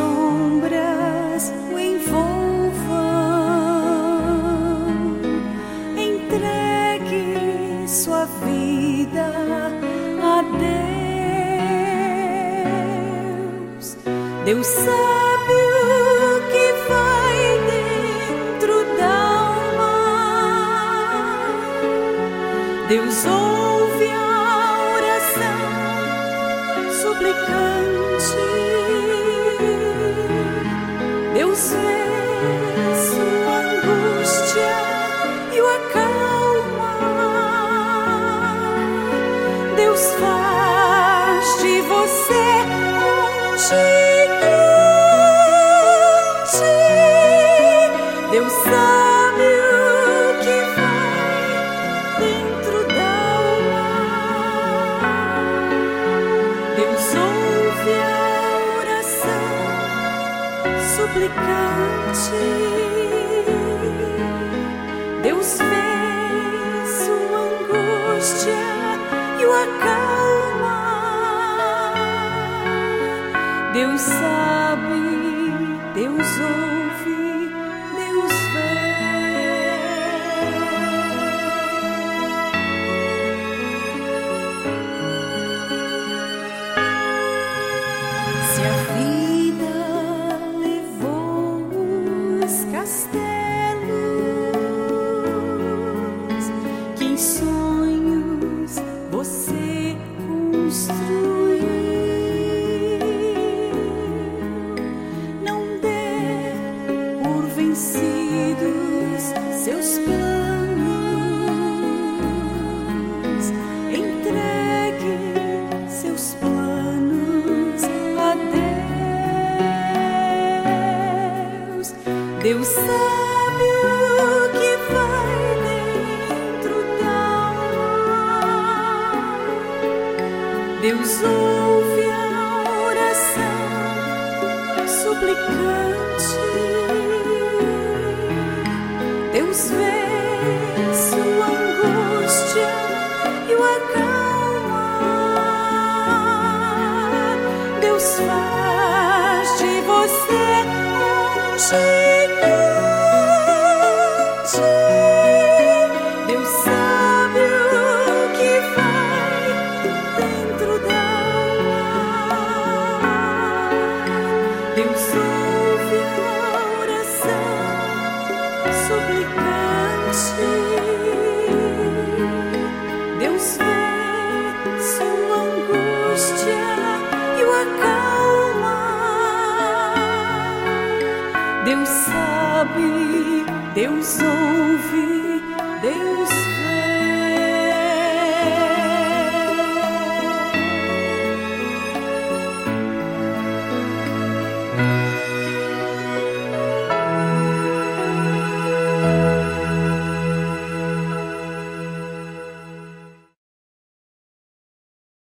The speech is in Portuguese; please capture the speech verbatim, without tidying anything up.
sombras o envolvam. Entregue sua vida a Deus. Deus sabe o que vai dentro da alma. Deus ouve a oração suplicante. Deus vê sua angústia e o acalma. Deus faz de você um gigante. Deus sabe o que vai dentro da alma. Deus ouve a oração suplicante. Deus vê sua angústia e o acalma. Deus sabe, Deus ouve, Deus vê. Se a vida levou os castelos que em sonhos você construiu, não dê por vencidos seus planos. Entregue seus planos a Deus. Deus sabe o que vai dentro da alma. Deus ouve a oração suplicante. Deus vê sua angústia e o acalma. Deus faz de você um gigante. Deus sabe o que vai dentro da alma. Deus ouve a oração suplicante. Deus vê sua angústia e o acalma. Deus sabe, Deus ouve.